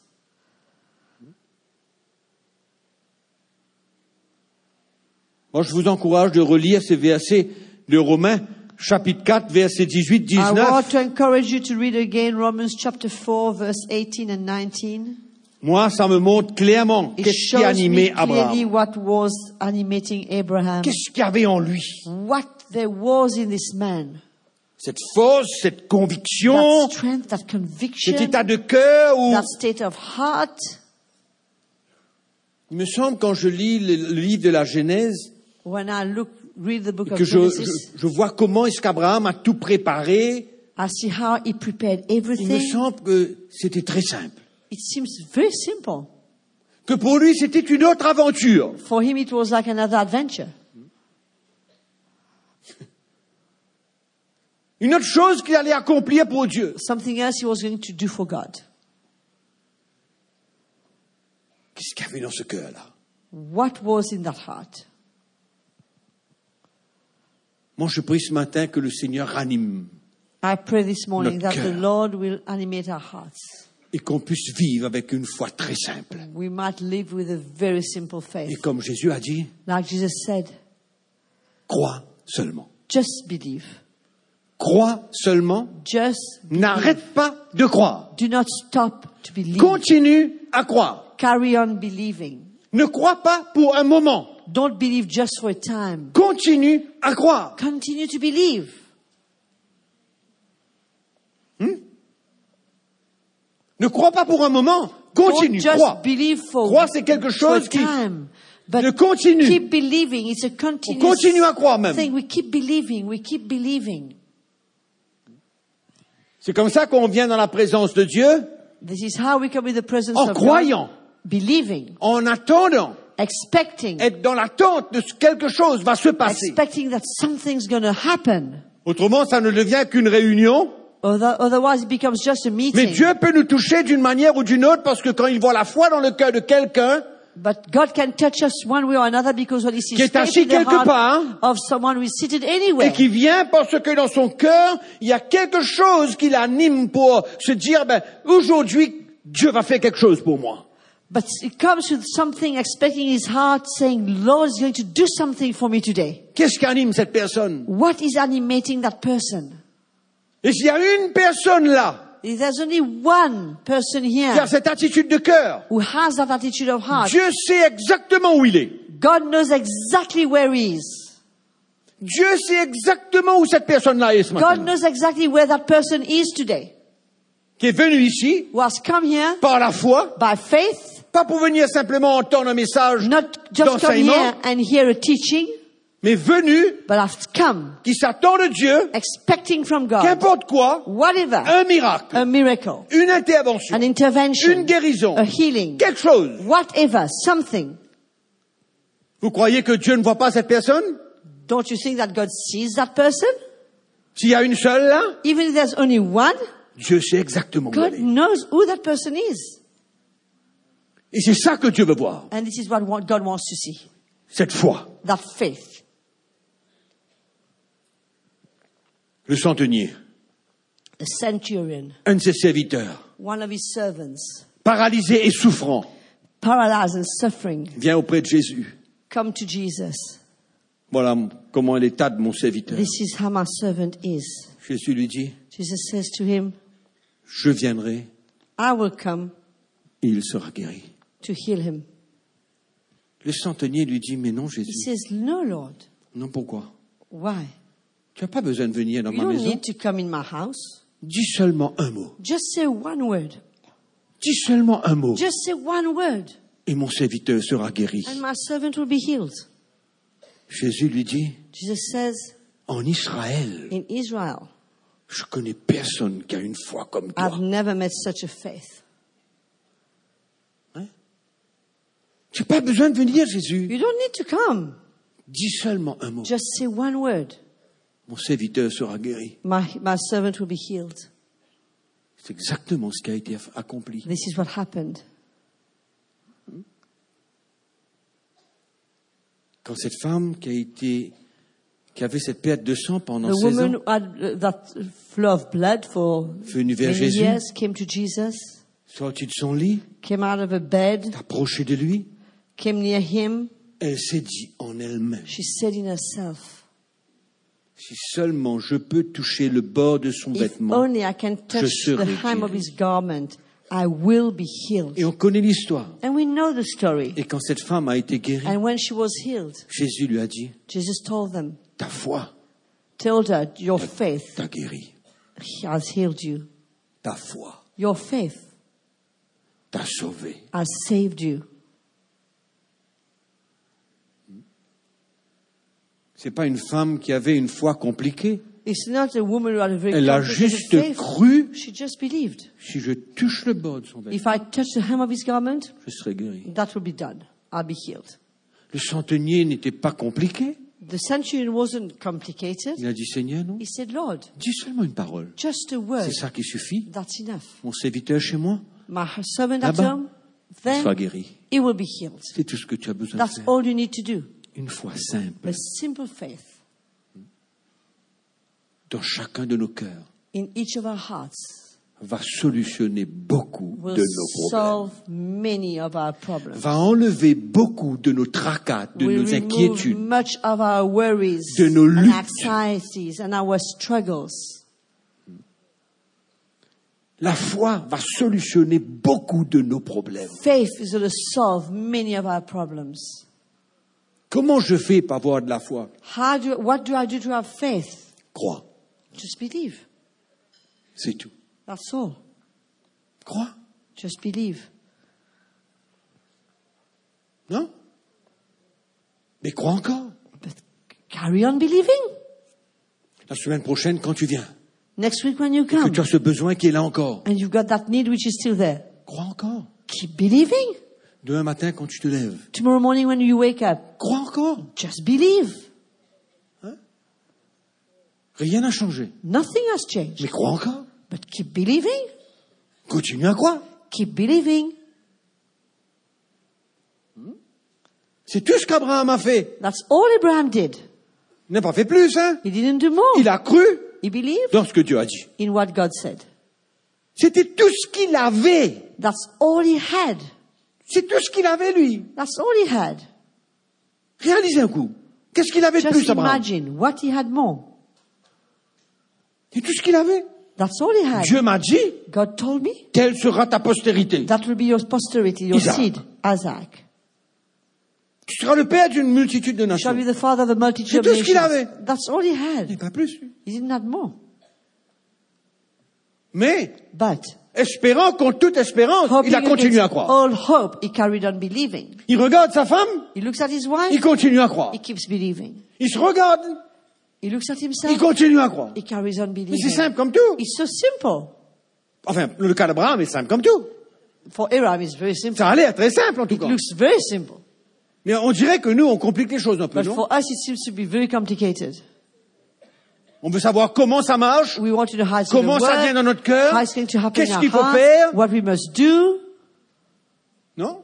Moi, je vous encourage de relire ces versets de Romains, chapitre quatre, versets dix-huit I want dix-neuf. to encourage you to read again Romans chapter four, verse eighteen and nineteen. Moi, ça me montre clairement It qu'est-ce qui shows me animait clearly Abraham. what was animating Abraham, Qu'est-ce qu'il y avait en lui. what there was in this man. Cette force, cette conviction, That strength, that cet conviction, état de cœur où, that state of heart. il me semble, quand je lis le, le livre de la Genèse, When I look, read the book of que je, je, Genesis, je vois comment est-ce qu'Abraham a tout préparé, I see how he prepared il me everything. semble que c'était très simple. It seems very simple. Que pour lui, c'était une autre aventure. For him, it was like another adventure. Une autre chose qu'il allait accomplir pour Dieu. Something else he was going to do for God. Qu'est-ce qu'il y avait dans ce cœur-là? What was in that heart? Moi, je prie ce matin que le Seigneur ranime I pray this morning Notre that the cœur. Lord will animate our hearts. et qu'on puisse vivre avec une foi très simple. We might live with a very simple Et faith. comme Jésus a dit, Like Jesus said, crois seulement. just believe. Crois seulement. Just N'arrête pas de croire. do not stop to believe. Continue à croire. Carry on believing. Ne crois pas pour un moment. Don't believe just for a time. Continue à croire. Continue to believe. Ne crois pas pour un moment. Continue, Don't just crois. believe for, Croire, c'est quelque for a chose qui time. But ne continue. keep believing. It's a On continuous continue à croire même. thing. We keep believing. We keep believing. C'est comme ça qu'on vient dans la présence de Dieu, This is how we come in the presence en of croyant, God. Believing. en attendant, expecting, être dans l'attente de ce que quelque chose va se passer. expecting that something's going to happen. Autrement, ça ne devient qu'une réunion. Other, otherwise, it becomes just a Mais meeting. Dieu peut nous toucher d'une manière ou d'une autre parce que quand il voit la foi dans le cœur de quelqu'un But God can touch us one way or another because when He sees qui est faith assis in the quelque heart part of someone who is seated et anywhere. qui vient parce que dans son cœur, il y a quelque chose qui l'anime pour se dire, ben, aujourd'hui, Dieu va faire quelque chose pour moi. But it comes with something expecting his heart saying, Lord is going to do something for me today. Qu'est-ce qui anime cette personne? What is animating that person? Et s'il y a une personne là If there's only one person qui a here cette attitude de cœur, who has that attitude of heart, Dieu sait exactement où il est. God knows exactly where he is. Dieu sait exactement où cette personne-là est ce God matin. knows exactly where that person is today. Qui est venu ici Who has come here par la foi, by faith, pas pour venir simplement entendre un message not just come d'enseignement, here and hear a teaching, mais venu but has come qui s'attend de Dieu, expecting from God, qu'importe quoi, whatever, un miracle, a miracle, une intervention, an intervention, une guérison, a healing, quelque chose. whatever, something. Vous croyez que Dieu ne voit pas cette personne? Don't you think that God sees that person? S'il y a une seule là, Even if there's only one, Dieu sait exactement où God elle est. knows who that person is. Et c'est ça que Dieu veut voir, And this is what wa- God wants to see. cette foi. That faith. Le centenier, The centurion, un de ses serviteurs, one of his servants, paralysé et souffrant, paralyzed and suffering, vient auprès de Jésus. come to Jesus. Voilà comment est l'état de mon serviteur. This is how my servant is. Jésus lui dit, Jesus says to him, je viendrai I will come et il sera guéri. to heal him. Le centenier lui dit, mais non He Jésus. says, no, Lord. Non, pourquoi? Why? Tu n'as pas besoin de venir dans You ma don't maison. need to come in my house. Dis seulement un mot. Just say one word. Dis seulement un mot. Just say one word. Et mon serviteur sera guéri. And my servant will be healed. Jésus lui dit, Jesus says, en Israël, in Israel, je connais personne qui a une foi comme toi. I've never met such a faith. Tu n'as pas besoin de venir, Jésus. You don't need to come. Dis seulement un mot. Just say one word. Mon serviteur sera guéri. My, my servant will be healed. C'est exactement ce qui a été accompli. This is what happened. Quand cette femme qui a été, qui avait cette perte de sang pendant The seize woman ans, who had uh, that flow of blood for venue vers many Jésus, years came to Jesus, sortie de son lit, came out of a bed, approchée de lui, came near him. elle s'est dit en elle-même, She said in herself, si seulement je peux toucher le bord de son if vêtement. only I can touch je the serai hem of guéri. his garment, I will be healed. Et on connaît l'histoire. And we know the story. Et quand cette femme a été guérie, And when she was healed, Jésus lui a dit, Jesus told them, ta foi told her, your faith t'a guéri. has healed you. Ta foi Your faith t'a sauvé. has saved you. C'est pas une femme qui avait une foi compliquée. It's not a woman who had a very Elle a complicated juste faith. cru, She just believed. si je touche le bord de son vêtement, If I touch the hem of his garment, je serai guéri. that will be done. I'll be healed. Le centenier n'était pas compliqué. The centurion wasn't complicated. Il a dit, Seigneur, non, He said, Lord, dis seulement une parole. just a word. C'est ça qui suffit. That's enough. Mon serviteur chez moi, My servant at Là-bas, home, il sera then guéri. he will be healed. C'est tout ce que tu as besoin de That's faire. all you need to do. Une foi simple A simple faith dans chacun de nos cœurs in each of our hearts va solutionner beaucoup will de nos problèmes. solve many of our problems. Va enlever beaucoup de nos tracas, de Will nos remove inquiétudes. much of our worries de nos and luttes. anxieties and our struggles. La foi va solutionner beaucoup de nos problèmes. Faith is going to solve many of our problems. Comment je fais pour avoir de la foi? How do, what do I do to have faith? Crois, Just believe. c'est tout. That's all. Crois, Just believe. non? Mais crois encore. But carry on believing. La semaine prochaine, quand tu viens, Next week when you que come tu as ce besoin qui est là encore, and you've got that need which is still there, crois encore. keep believing. Demain matin, quand tu te lèves, Tomorrow morning when you wake up, crois encore. just believe. Rien n'a changé. Nothing has changed. Mais crois encore. But keep believing. Continue à croire. Keep believing. C'est tout ce qu'Abraham a fait. That's all Abraham did. Il n'a pas fait plus, hein. He didn't do more. Il a cru He believed dans ce que Dieu a dit. in what God said. C'était tout ce qu'il avait. That's all he had. C'est tout ce qu'il avait, lui. That's all he had. Réalisez un coup. Qu'est-ce qu'il avait de Just plus, Abraham? imagine what he had more. C'est tout ce qu'il avait. That's all he had. Dieu m'a dit, God told me telle sera ta postérité. that will be your posterity, your Isaac. seed, Isaac. Tu seras le père d'une multitude de You shall nations. be the father of a multitude of C'est tout ce qu'il nations. avait. That's all he Et had. pas plus. lui. He didn't have more. Mais, But espérant contre toute espérance, hoping il a continué à against croire. all hope, he carried on believing. Il regarde sa femme, He looks at his il wife, continue à croire. he keeps believing. Il se regarde, He looks at il himself, continue à croire. he carries on Mais believing. c'est simple comme tout. It's so simple. Enfin, le cas d'Abraham est simple comme tout. For Abraham, it's very simple. Ça a l'air très simple en tout It cas. looks very simple. Mais on dirait que nous, on complique les choses un peu, But non? for us, it seems to be very complicated. On veut savoir comment ça marche, We want to know how it's comment going to ça work, vient dans notre cœur, how it's going to happen in qu'est-ce our qu'il faut hearts, faire, what we must do. non?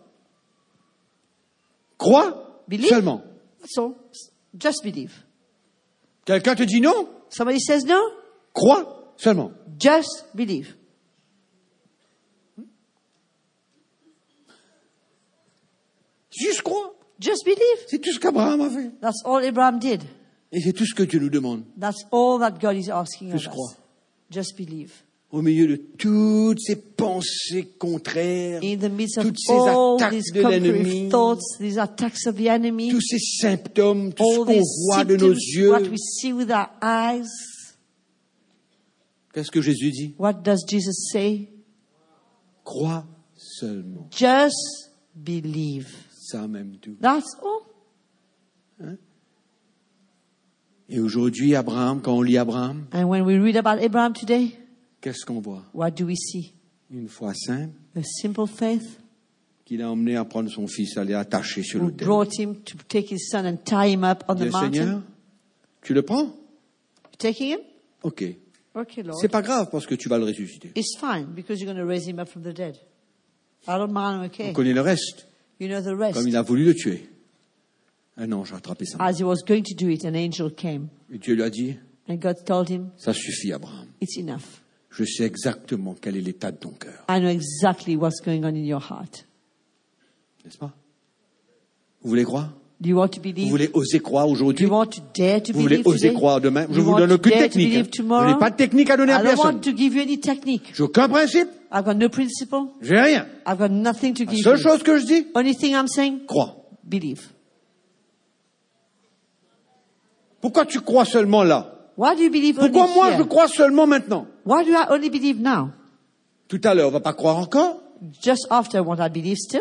Crois Believe. seulement. That's all. Just believe. Quelqu'un te dit non? Somebody says no, Crois seulement. just believe. Juste crois. Just believe. C'est tout ce qu'Abraham a fait. That's all Abraham did. Et c'est tout ce que Dieu nous demande. That's all that God is asking of Juste crois. us. Just believe. Au milieu de toutes ces pensées contraires, In the midst of toutes ces all attaques these de l'ennemi, contrary thoughts, these attacks of the enemy, tous ces symptômes, tout ce all qu'on these voit de nos symptoms, yeux, what we see with our eyes, qu'est-ce que Jésus dit? what does Jesus say? Crois seulement. Just believe. Ça même tout. That's all. Et aujourd'hui, Abraham, quand on lit Abraham, And when we read about Abraham today, qu'est-ce qu'on voit? what do we see? Une foi simple A simple faith qu'il a emmené à prendre son fils, à l'attacher sur who l'autel. brought him to take his son and tie him up on the Dis, Seigneur, mountain. tu le prends? You taking him? Ok. Okay, Lord. C'est pas grave parce que tu vas le ressusciter. It's fine because you're going to raise him up from the dead. I don't mind, On okay. connaît le reste. You know the rest. Comme il a voulu le tuer. Un ange a attrapé sa main. As he was going to do it, an angel came. Et Dieu lui a dit, And God told him, ça suffit, Abraham. it's enough. Je sais exactement quel est l'état de ton cœur. I know exactly what's going on in your heart. N'est-ce pas? Vous voulez croire? Do you want to Vous believe? voulez oser croire Do aujourd'hui? you want to dare to Vous voulez believe oser today? croire demain? Je You vous want donne to aucune dare to technique. believe hein. Je tomorrow? n'ai pas de technique à donner à I don't personne. want to give you any technique. J'ai aucun principe. I've got no principle. J'ai rien. I've got nothing to La give seule you. chose que je dis, Only thing I'm saying, crois. believe. Pourquoi tu crois seulement là? Why do you believe only Pourquoi moi je here? crois seulement maintenant? Why do I only believe now? Tout à l'heure, on va pas croire encore? Just after what I believe still?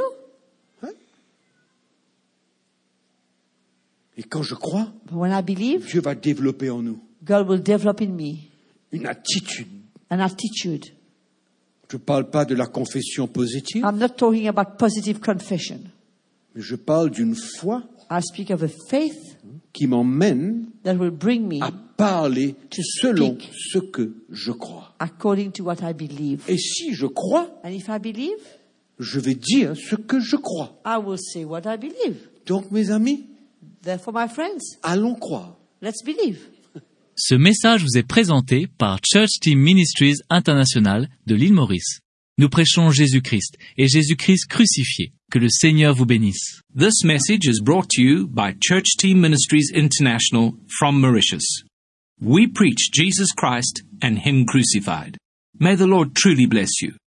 Et quand je crois, But when I believe, Dieu va développer en nous God will develop in me une attitude. an attitude. Je parle pas de la confession positive, I'm not talking about positive confession. mais je parle d'une foi I speak of a faith qui m'emmène that will bring me à parler To selon speak. ce que je crois. according to what I believe. Et si je crois, And if I believe, je vais dire ce que je crois. I will say what I believe. Donc, mes amis, Therefore, my friends, allons croire. let's believe. Ce message vous est présenté par Church Team Ministries International de l'île Maurice. Nous prêchons Jésus-Christ et Jésus-Christ crucifié. Que le Seigneur vous bénisse. This message is brought to you by Church Team Ministries International from Mauritius. We preach Jesus Christ and Him crucified. May the Lord truly bless you.